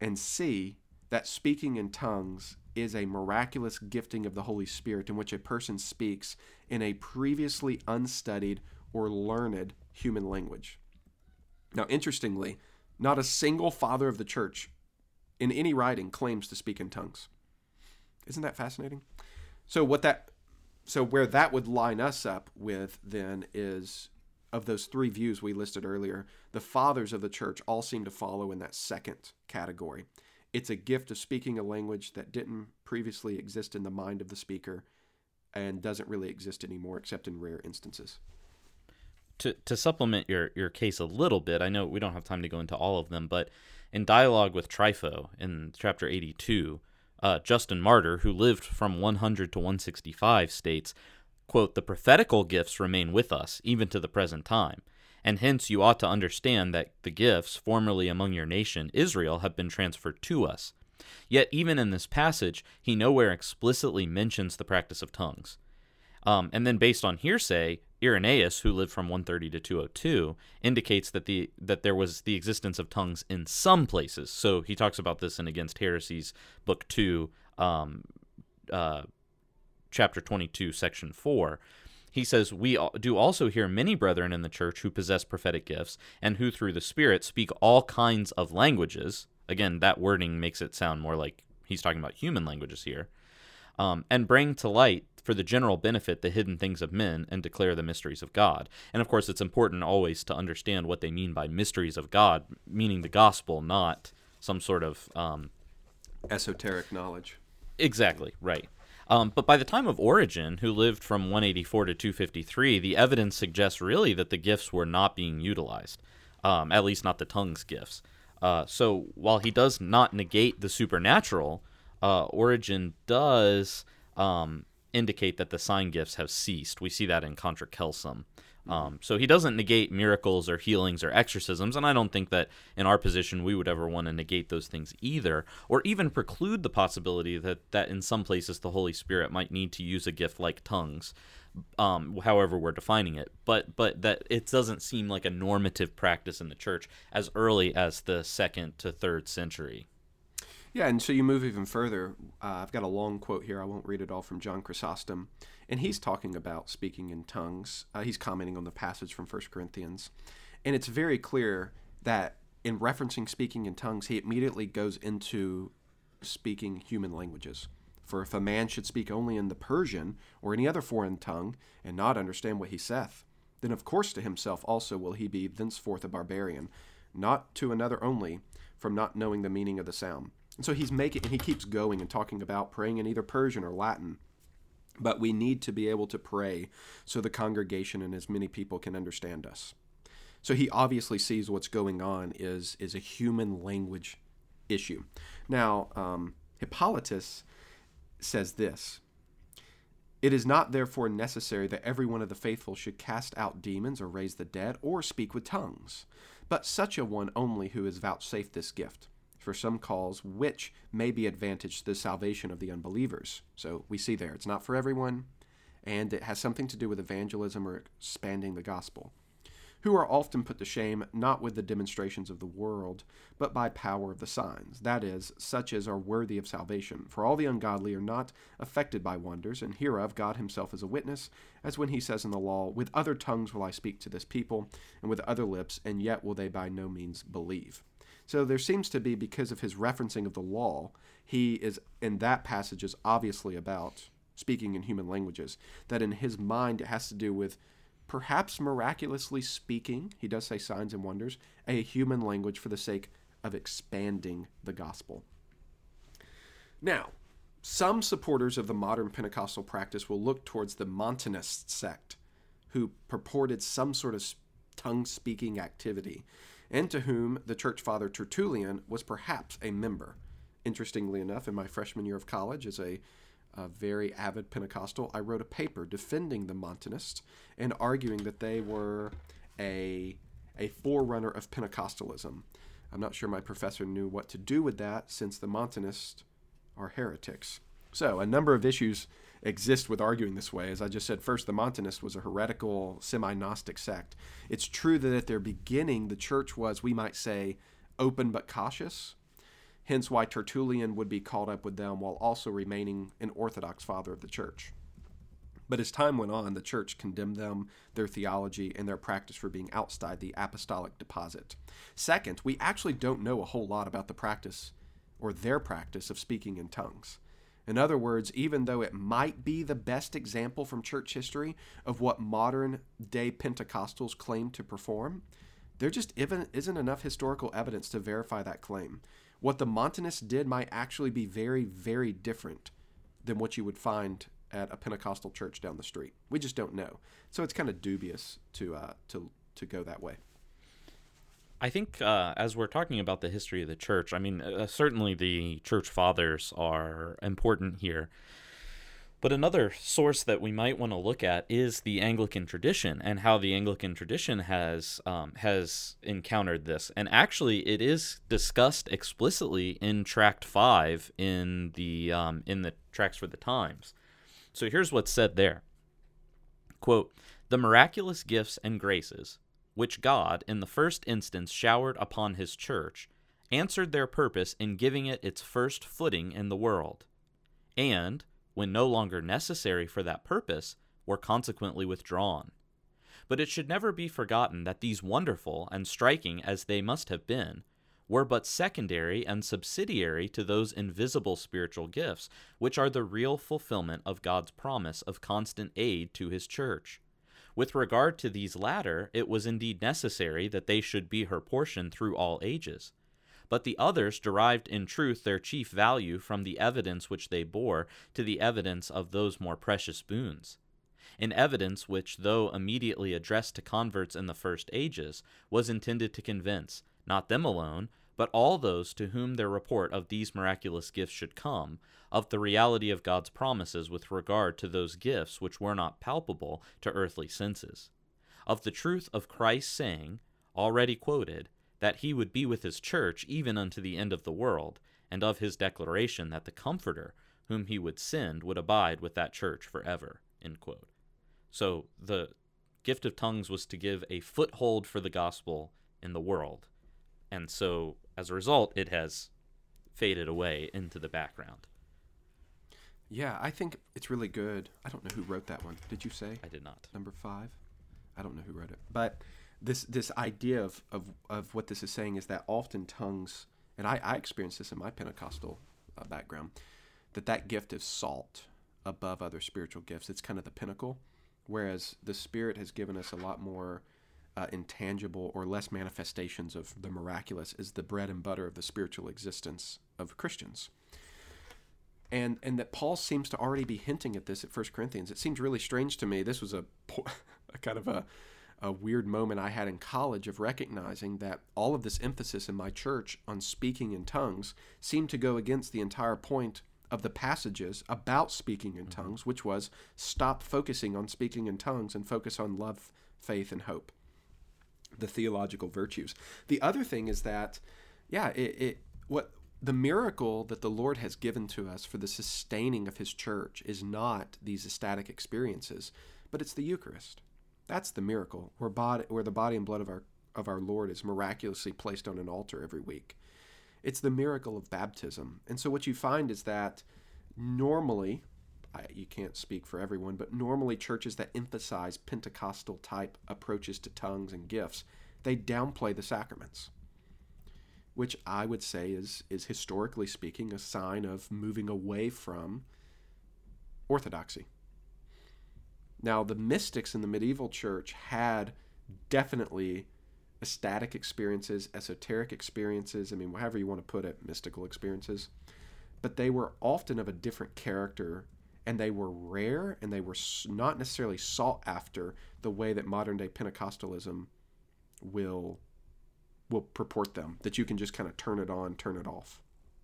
and see that speaking in tongues is a miraculous gifting of the Holy Spirit in which a person speaks in a previously unstudied or learned human language. Now, interestingly, not a single father of the church in any writing claims to speak in tongues. Isn't that fascinating? So where that would line us up with then is, of those three views we listed earlier, the fathers of the church all seem to follow in that second category. It's a gift of speaking a language that didn't previously exist in the mind of the speaker and doesn't really exist anymore except in rare instances. To supplement your case a little bit, I know we don't have time to go into all of them, but in Dialogue with Trypho in chapter 82, Justin Martyr, who lived from 100 to 165, states, quote, "The prophetical gifts remain with us, even to the present time, and hence you ought to understand that the gifts formerly among your nation, Israel, have been transferred to us. Yet even in this passage, he nowhere explicitly mentions the practice of tongues." And then based on hearsay, Irenaeus, who lived from 130 to 202, indicates that there was the existence of tongues in some places. So he talks about this in Against Heresies, Book 2, chapter 22, section 4. He says, "We do also hear many brethren in the church who possess prophetic gifts, and who through the Spirit speak all kinds of languages." Again, that wording makes it sound more like he's talking about human languages here. "And bring to light for the general benefit the hidden things of men, and declare the mysteries of God." And of course, it's important always to understand what they mean by mysteries of God, meaning the gospel, not some sort of esoteric knowledge. Exactly, right. But by the time of Origen, who lived from 184 to 253, the evidence suggests really that the gifts were not being utilized, at least not the tongues gifts. So while he does not negate the supernatural, Origen does indicate that the sign gifts have ceased. We see that in Contra Celsum. So he doesn't negate miracles or healings or exorcisms, and I don't think that in our position we would ever want to negate those things either, or even preclude the possibility that in some places the Holy Spirit might need to use a gift like tongues, however we're defining it, but that it doesn't seem like a normative practice in the church as early as the 2nd to 3rd century. Yeah, and so you move even further. I've got a long quote here. I won't read it all, from John Chrysostom. And he's talking about speaking in tongues. He's commenting on the passage from 1 Corinthians. And it's very clear that in referencing speaking in tongues, he immediately goes into speaking human languages. For if a man should speak only in the Persian or any other foreign tongue, and not understand what he saith, then of course to himself also will he be thenceforth a barbarian, not to another only, from not knowing the meaning of the sound. And so he keeps going and talking about praying in either Persian or Latin. But we need to be able to pray so the congregation and as many people can understand us. So he obviously sees what's going on is a human language issue. Now, Hippolytus says this: "It is not therefore necessary that every one of the faithful should cast out demons or raise the dead or speak with tongues, but such a one only who is vouchsafed this gift, for some cause which may be advantage to the salvation of the unbelievers." So we see there, it's not for everyone, and it has something to do with evangelism or expanding the gospel. "Who are often put to shame, not with the demonstrations of the world, but by power of the signs, that is, such as are worthy of salvation. For all the ungodly are not affected by wonders, and hereof God himself is a witness, as when he says in the law, with other tongues will I speak to this people, and with other lips, and yet will they by no means believe." So there seems to be, because of his referencing of the law, he is, in that passage, is obviously about speaking in human languages, that in his mind it has to do with perhaps miraculously speaking, he does say signs and wonders, a human language for the sake of expanding the gospel. Now, some supporters of the modern Pentecostal practice will look towards the Montanist sect, who purported some sort of tongue-speaking activity, and to whom the church father Tertullian was perhaps a member. Interestingly enough, in my freshman year of college, as a very avid Pentecostal, I wrote a paper defending the Montanists and arguing that they were a forerunner of Pentecostalism. I'm not sure my professor knew what to do with that, since the Montanists are heretics. So a number of issues exist with arguing this way. As I just said, first, the Montanist was a heretical, semi-Gnostic sect. It's true that at their beginning, the church was, we might say, open but cautious. hence why Tertullian would be caught up with them while also remaining an Orthodox father of the church. But as time went on, the church condemned them, their theology, and their practice for being outside the apostolic deposit. Second, we actually don't know a whole lot about the practice or their practice of speaking in tongues. In other words, even though it might be the best example from church history of what modern-day Pentecostals claim to perform, there just isn't enough historical evidence to verify that claim. What the Montanists did might actually be very, very different than what you would find at a Pentecostal church down the street. We just don't know. So it's kind of dubious to go that way. I think as we're talking about the history of the church, I mean, certainly the church fathers are important here. But another source that we might want to look at is the Anglican tradition and how the Anglican tradition has encountered this. And actually, it is discussed explicitly in Tract 5 in the Tracts for the Times. So here's what's said there. Quote, "The miraculous gifts and graces, which God in the first instance showered upon his church, answered their purpose in giving it its first footing in the world, and, when no longer necessary for that purpose, were consequently withdrawn. But it should never be forgotten that these wonderful and striking as they must have been, were but secondary and subsidiary to those invisible spiritual gifts, which are the real fulfillment of God's promise of constant aid to his church. With regard to these latter, it was indeed necessary that they should be her portion through all ages. But the others derived in truth their chief value from the evidence which they bore to the evidence of those more precious boons. An evidence which, though immediately addressed to converts in the first ages, was intended to convince, not them alone, but all those to whom their report of these miraculous gifts should come, of the reality of God's promises with regard to those gifts which were not palpable to earthly senses, of the truth of Christ's saying, already quoted, that he would be with his church even unto the end of the world, and of his declaration that the Comforter, whom he would send, would abide with that church forever." End quote. So the gift of tongues was to give a foothold for the gospel in the world. And so, as a result, it has faded away into the background. Yeah, I think it's really good. I don't know who wrote that one. Did you say? I did not. Number 5? I don't know who wrote it. But this idea of what this is saying is that often tongues, and I experienced this in my Pentecostal background, that gift is salt above other spiritual gifts. It's kind of the pinnacle, whereas the Spirit has given us a lot more intangible or less manifestations of the miraculous is the bread and butter of the spiritual existence of Christians. And that Paul seems to already be hinting at this at 1 Corinthians. It seems really strange to me. This was a kind of a weird moment I had in college of recognizing that all of this emphasis in my church on speaking in tongues seemed to go against the entire point of the passages about speaking in tongues, which was stop focusing on speaking in tongues and focus on love, faith, and hope, the theological virtues. The other thing is that, what the miracle that the Lord has given to us for the sustaining of his church is not these ecstatic experiences, but it's the Eucharist. That's the miracle, where the body and blood of our Lord is miraculously placed on an altar every week. It's the miracle of baptism. And so what you find is that normally, you can't speak for everyone, but normally churches that emphasize Pentecostal type approaches to tongues and gifts, they downplay the sacraments, which I would say is historically speaking a sign of moving away from orthodoxy. Now, the mystics in the medieval church had definitely ecstatic experiences, esoteric experiences, however you want to put it, mystical experiences, but they were often of a different character, and they were rare, and they were not necessarily sought after the way that modern-day Pentecostalism will purport them, that you can just kind of turn it on, turn it off.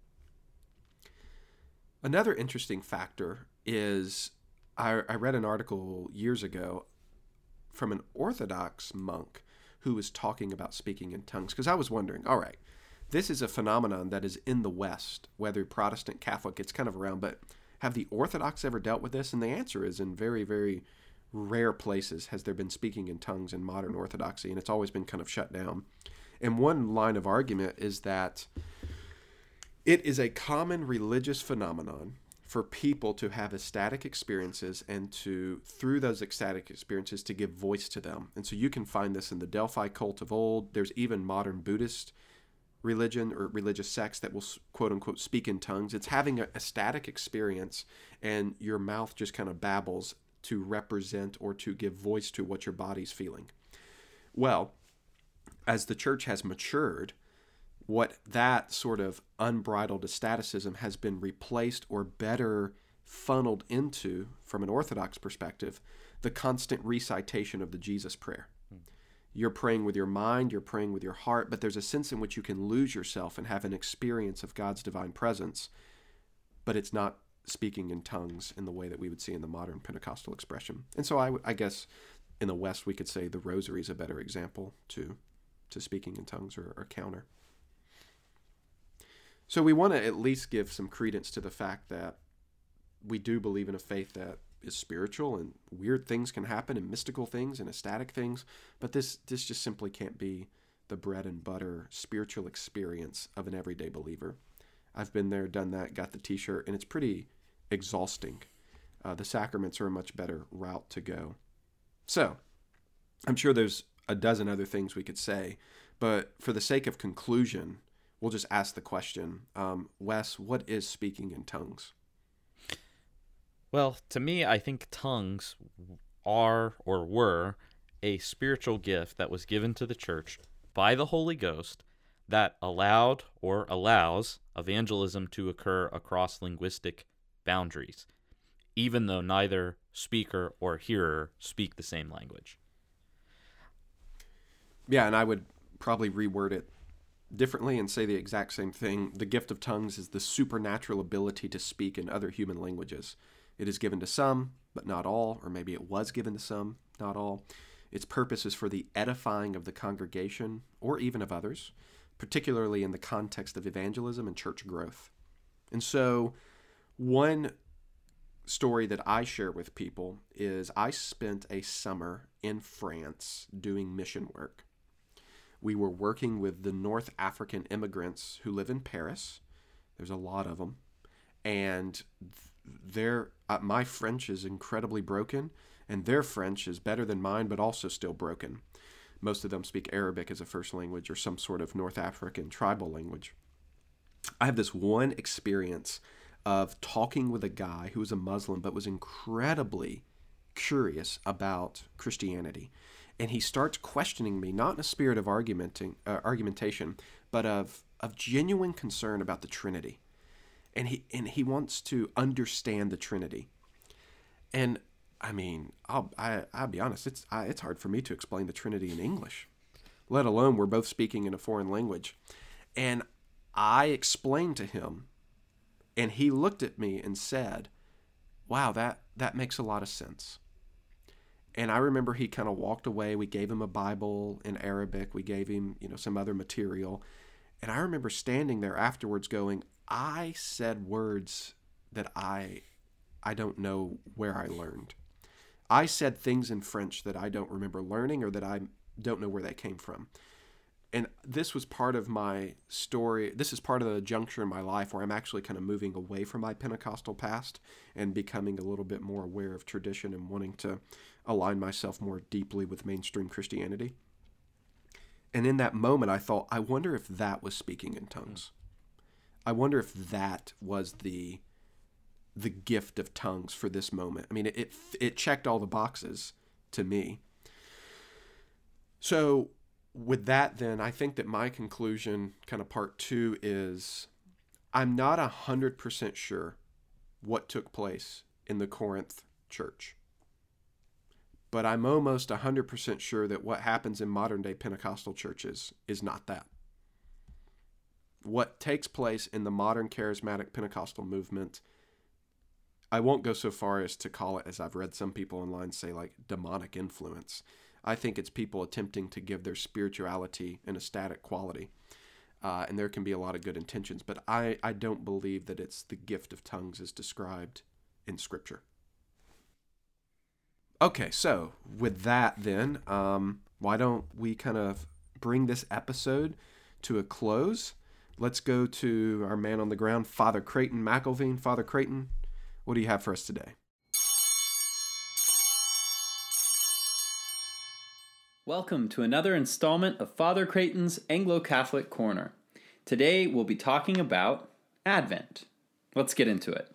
Another interesting factor is I read an article years ago from an Orthodox monk who was talking about speaking in tongues, because I was wondering, all right, this is a phenomenon that is in the West, whether Protestant, Catholic, it's kind of around, but have the Orthodox ever dealt with this? And the answer is in very, very rare places has there been speaking in tongues in modern Orthodoxy, and it's always been kind of shut down. And one line of argument is that It is a common religious phenomenon for people to have ecstatic experiences and to, through those ecstatic experiences, to give voice to them. And so you can find this in the Delphi cult of old. There's even modern Buddhist religion or religious sects that will quote unquote speak in tongues. It's having an ecstatic experience and your mouth just kind of babbles to represent or to give voice to what your body's feeling. Well, as the church has matured, what that sort of unbridled ecstaticism has been replaced or better funneled into, from an Orthodox perspective, the constant recitation of the Jesus prayer. You're praying with your mind, you're praying with your heart, but there's a sense in which you can lose yourself and have an experience of God's divine presence, but it's not speaking in tongues in the way that we would see in the modern Pentecostal expression. And so I guess in the West we could say the rosary is a better example to speaking in tongues or counter. So we want to at least give some credence to the fact that we do believe in a faith that is spiritual, and weird things can happen, and mystical things and ecstatic things, but this just simply can't be the bread and butter spiritual experience of an everyday believer. I've been there, done that, got the t-shirt, and it's pretty exhausting. The sacraments are a much better route to go. So I'm sure there's a dozen other things we could say, but for the sake of conclusion, we'll just ask the question, Wes, what is speaking in tongues? Well, to me, I think tongues are or were a spiritual gift that was given to the church by the Holy Ghost that allowed or allows evangelism to occur across linguistic boundaries, even though neither speaker or hearer speak the same language. Yeah, and I would probably reword it differently and say the exact same thing. The gift of tongues is the supernatural ability to speak in other human languages. It is given to some, but not all, or maybe it was given to some, not all. Its purpose is for the edifying of the congregation or even of others, particularly in the context of evangelism and church growth. And so one story that I share with people is I spent a summer in France doing mission work. We were working with the North African immigrants who live in Paris. There's a lot of them. And my French is incredibly broken, and their French is better than mine, but also still broken. Most of them speak Arabic as a first language or some sort of North African tribal language. I have this one experience of talking with a guy who was a Muslim but was incredibly curious about Christianity. And he starts questioning me, not in a spirit of argumentation, but of genuine concern about the Trinity. And he wants to understand the Trinity. And I mean, I'll be honest, it's hard for me to explain the Trinity in English, let alone we're both speaking in a foreign language. And I explained to him, and he looked at me and said, "Wow, that makes a lot of sense." And I remember he kind of walked away. We gave him a Bible in Arabic. We gave him, some other material. And I remember standing there afterwards going, I said words that I don't know where I learned. I said things in French that I don't remember learning or that I don't know where they came from. And this was part of my story. This is part of the juncture in my life where I'm actually kind of moving away from my Pentecostal past and becoming a little bit more aware of tradition and wanting to align myself more deeply with mainstream Christianity. And in that moment, I thought, I wonder if that was speaking in tongues. I wonder if that was the gift of tongues for this moment. I mean, it checked all the boxes to me. So with that, then, I think that my conclusion, kind of part two, is I'm not 100% sure what took place in the Corinth church. But I'm almost 100% sure that what happens in modern-day Pentecostal churches is not that. What takes place in the modern charismatic Pentecostal movement, I won't go so far as to call it, as I've read some people online say, like demonic influence. I think it's people attempting to give their spirituality an ecstatic quality. And there can be a lot of good intentions, but I don't believe that it's the gift of tongues as described in Scripture. Okay, so with that then, why don't we kind of bring this episode to a close? let's go to our man on the ground, Father Creighton McElveen. Father Creighton, what do you have for us today? Welcome to another installment of Father Creighton's Anglo-Catholic Corner. Today we'll be talking about Advent. Let's get into it.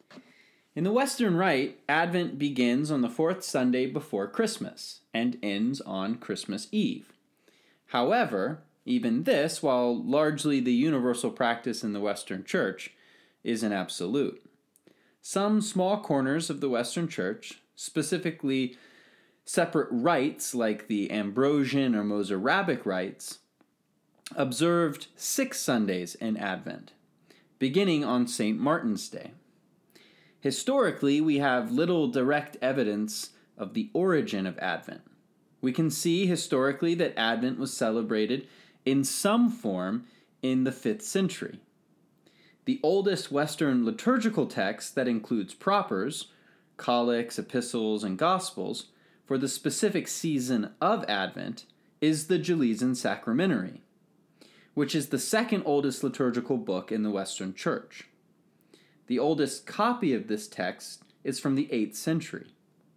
In the Western Rite, Advent begins on the fourth Sunday before Christmas and ends on Christmas Eve. However, even this, while largely the universal practice in the Western Church, isn't absolute. Some small corners of the Western Church, specifically separate rites like the Ambrosian or Mozarabic rites, observed 6 Sundays in Advent, beginning on St. Martin's Day. Historically, we have little direct evidence of the origin of Advent. We can see historically that Advent was celebrated in some form in the 5th century. The oldest Western liturgical text that includes propers, collects, epistles, and gospels, for the specific season of Advent is the Gelasian Sacramentary, which is the second oldest liturgical book in the Western Church. The oldest copy of this text is from the 8th century.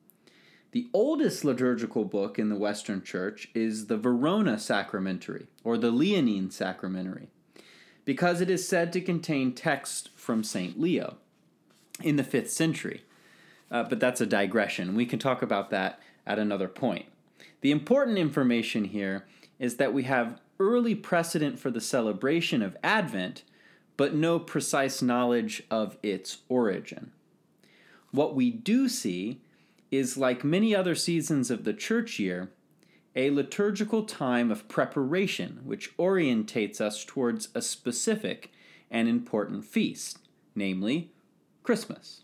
The oldest liturgical book in the Western Church is the Verona Sacramentary, or the Leonine Sacramentary, because it is said to contain text from St. Leo in the 5th century. But that's a digression. We can talk about that at another point. The important information here is that we have early precedent for the celebration of Advent, but no precise knowledge of its origin. What we do see is, like many other seasons of the church year, a liturgical time of preparation which orientates us towards a specific and important feast, namely Christmas.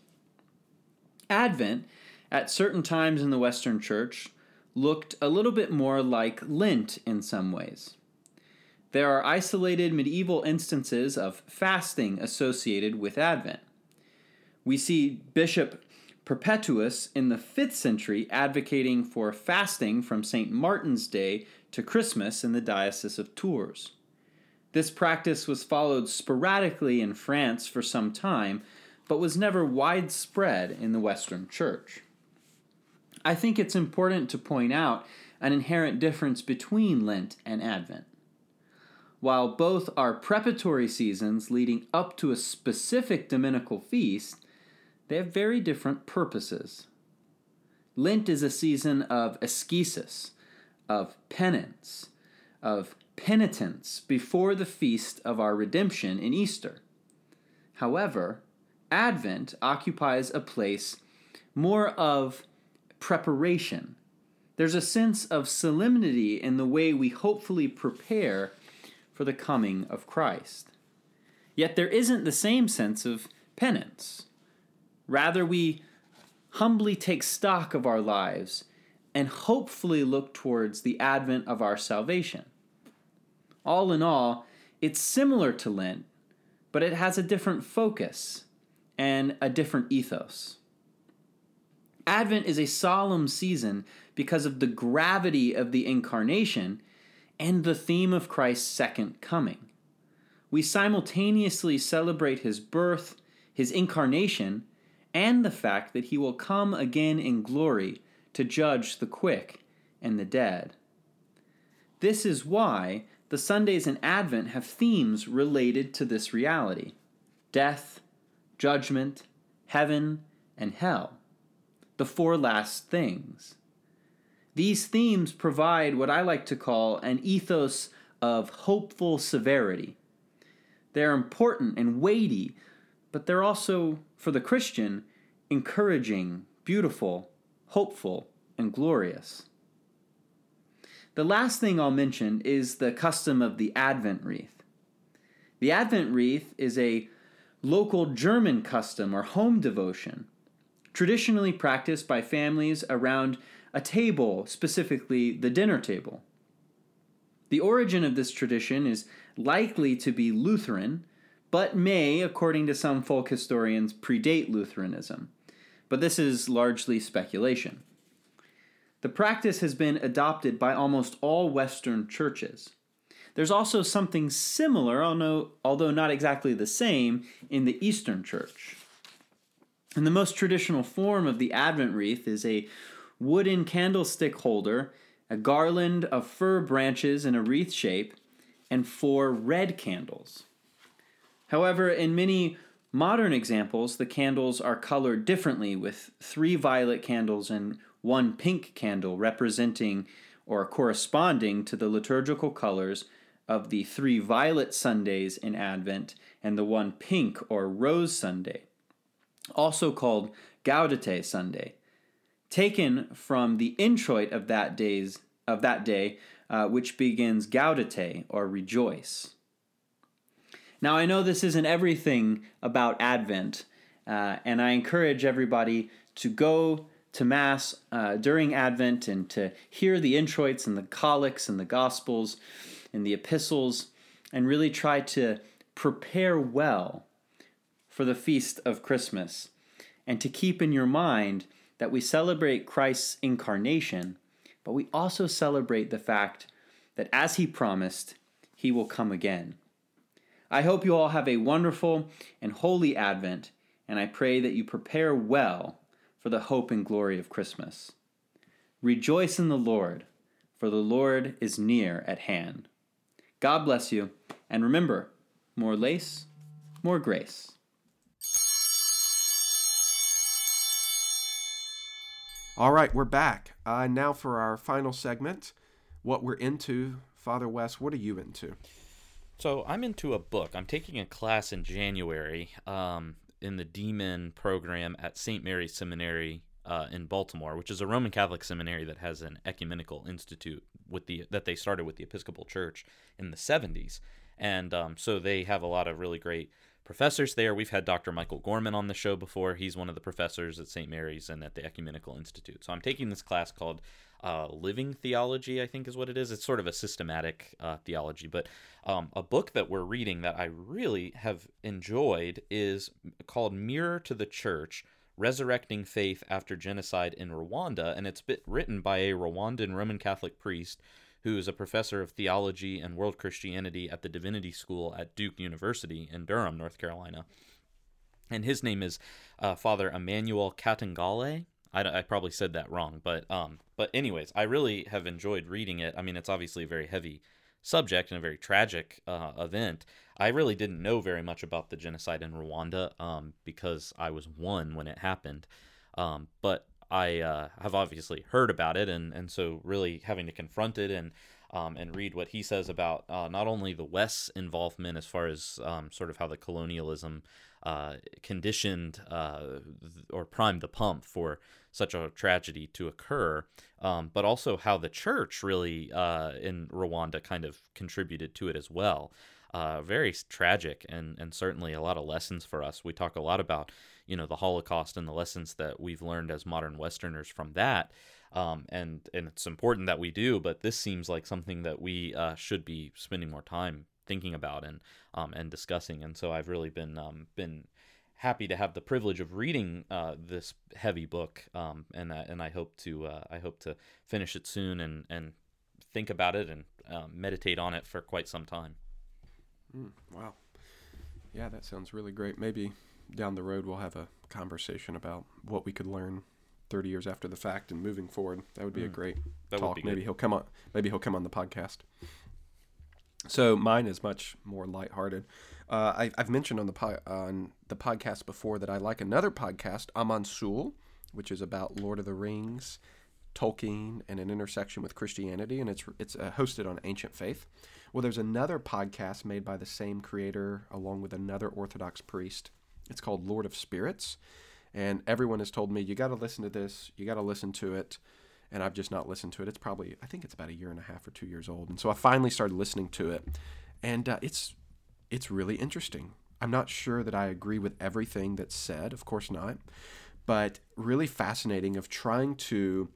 Advent, at certain times in the Western Church, looked a little bit more like Lent in some ways. There are isolated medieval instances of fasting associated with Advent. We see Bishop Perpetuus in the 5th century advocating for fasting from St. Martin's Day to Christmas in the Diocese of Tours. This practice was followed sporadically in France for some time, but was never widespread in the Western Church. I think it's important to point out an inherent difference between Lent and Advent. While both are preparatory seasons leading up to a specific dominical feast, they have very different purposes. Lent is a season of ascesis, of penance, of penitence before the feast of our redemption in Easter. However, Advent occupies a place more of preparation. There's a sense of solemnity in the way we hopefully prepare for the coming of Christ. Yet there isn't the same sense of penance. Rather, we humbly take stock of our lives and hopefully look towards the advent of our salvation. All in all, it's similar to Lent, but it has a different focus and a different ethos. Advent is a solemn season because of the gravity of the Incarnation and the theme of Christ's second coming. We simultaneously celebrate his birth, his incarnation, and the fact that he will come again in glory to judge the quick and the dead. This is why the Sundays in Advent have themes related to this reality: death, judgment, heaven, and hell. The 4 last things. These themes provide what I like to call an ethos of hopeful severity. They're important and weighty, but they're also, for the Christian, encouraging, beautiful, hopeful, and glorious. The last thing I'll mention is the custom of the Advent wreath. The Advent wreath is a local German custom or home devotion, traditionally practiced by families around a table, specifically the dinner table. The origin of this tradition is likely to be Lutheran, but may, according to some folk historians, predate Lutheranism. But this is largely speculation. The practice has been adopted by almost all Western churches. There's also something similar, although not exactly the same, in the Eastern Church. And the most traditional form of the Advent wreath is a wooden candlestick holder, a garland of fir branches in a wreath shape, and 4 red candles. However, in many modern examples, the candles are colored differently, with 3 violet candles and 1 pink candle representing or corresponding to the liturgical colors of the 3 violet Sundays in Advent and the 1 pink or rose Sunday, also called Gaudete Sunday, taken from the introit of that day, which begins Gaudete, or rejoice. Now, I know this isn't everything about Advent, and I encourage everybody to go to Mass during Advent and to hear the introits and the collects and the Gospels and the epistles, and really try to prepare well for the feast of Christmas, and to keep in your mind that we celebrate Christ's incarnation, but we also celebrate the fact that as he promised, he will come again. I hope you all have a wonderful and holy Advent, and I pray that you prepare well for the hope and glory of Christmas. Rejoice in the Lord, for the Lord is near at hand. God bless you, and remember, more lace, more grace. All right, we're back. Now for our final segment, what we're into. Father Wes, what are you into? So I'm into a book. I'm taking a class in January in the D-Min program at St. Mary's Seminary in Baltimore, which is a Roman Catholic seminary that has an ecumenical institute that they started with the Episcopal Church in the 70s. And so they have a lot of really great professors there. We've had Dr. Michael Gorman on the show before. He's one of the professors at St. Mary's and at the Ecumenical Institute. So I'm taking this class called Living Theology, I think is what it is. It's sort of a systematic theology. But a book that we're reading that I really have enjoyed is called Mirror to the Church, Resurrecting Faith After Genocide in Rwanda. And it's written by a Rwandan Roman Catholic priest who is a professor of theology and world Christianity at the Divinity School at Duke University in Durham, North Carolina. And his name is Father Emmanuel Katangale. I probably said that wrong, but anyways, I really have enjoyed reading it. I mean, it's obviously a very heavy subject and a very tragic event. I really didn't know very much about the genocide in Rwanda because I was 1 when it happened. But I have obviously heard about it, and so really having to confront it and read what he says about not only the West's involvement as far as sort of how the colonialism conditioned or primed the pump for such a tragedy to occur, but also how the church really in Rwanda kind of contributed to it as well. Very tragic and certainly a lot of lessons for us. We talk a lot about the Holocaust and the lessons that we've learned as modern Westerners from that. And it's important that we do, but this seems like something that we should be spending more time thinking about and discussing. And so I've really been happy to have the privilege of reading this heavy book, and I hope to finish it soon and think about it and meditate on it for quite some time. Wow. Yeah, that sounds really great. Maybe down the road we'll have a conversation about what we could learn 30 years after the fact and moving forward. That would be a great talk. Maybe he'll come on the podcast. So mine is much more lighthearted. I've mentioned on the podcast before that I like another podcast, Amansul, which is about Lord of the Rings, Tolkien, and an intersection with Christianity, and it's hosted on Ancient Faith. Well, there's another podcast made by the same creator along with another Orthodox priest. It's called Lord of Spirits, and everyone has told me, you got to listen to this, you got to listen to it, and I've just not listened to it. I think it's about 1.5 years or 2 years old, and so I finally started listening to it, and it's really interesting. I'm not sure that I agree with everything that's said, of course not, but really fascinating of trying to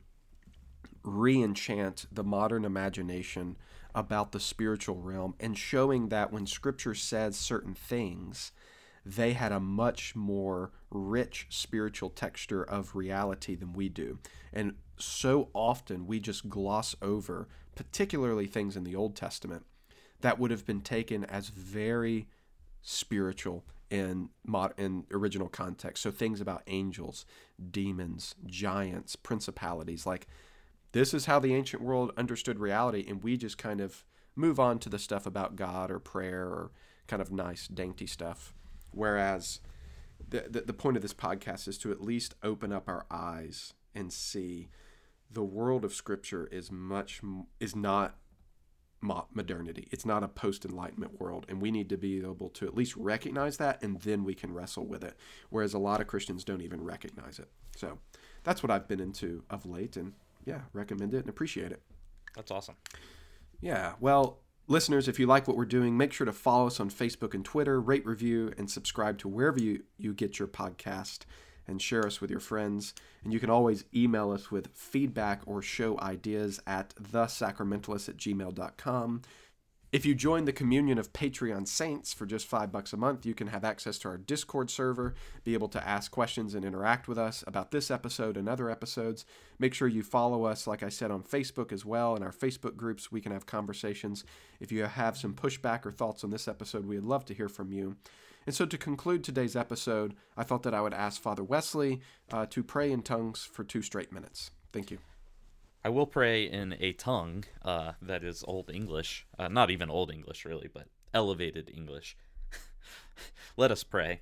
re-enchant the modern imagination about the spiritual realm and showing that when Scripture says certain things, they had a much more rich spiritual texture of reality than we do. And so often we just gloss over, particularly things in the Old Testament, that would have been taken as very spiritual in original context. So things about angels, demons, giants, principalities, like this is how the ancient world understood reality, and we just kind of move on to the stuff about God or prayer or kind of nice, dainty stuff. Whereas the point of this podcast is to at least open up our eyes and see the world of Scripture is not modernity. It's not a post-Enlightenment world, and we need to be able to at least recognize that, and then we can wrestle with it, whereas a lot of Christians don't even recognize it. So that's what I've been into of late, and yeah, recommend it and appreciate it. That's awesome. Yeah, well, listeners, if you like what we're doing, make sure to follow us on Facebook and Twitter, rate, review, and subscribe to wherever you get your podcast, and share us with your friends. And you can always email us with feedback or show ideas at thesacramentalists@gmail.com. If you join the communion of Patreon saints for just $5 a month, you can have access to our Discord server, be able to ask questions and interact with us about this episode and other episodes. Make sure you follow us, like I said, on Facebook as well. In our Facebook groups, we can have conversations. If you have some pushback or thoughts on this episode, we'd love to hear from you. And so to conclude today's episode, I thought that I would ask Father Wesley to pray in tongues for 2 straight minutes. Thank you. I will pray in a tongue that is Old English. Not even Old English, really, but elevated English. Let us pray.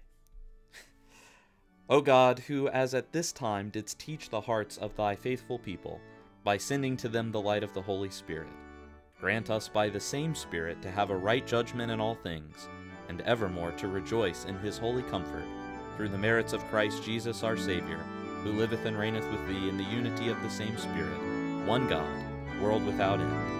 O God, who as at this time didst teach the hearts of thy faithful people, by sending to them the light of the Holy Spirit, grant us by the same Spirit to have a right judgment in all things, and evermore to rejoice in his holy comfort, through the merits of Christ Jesus our Savior, who liveth and reigneth with thee in the unity of the same Spirit, one God, world without end.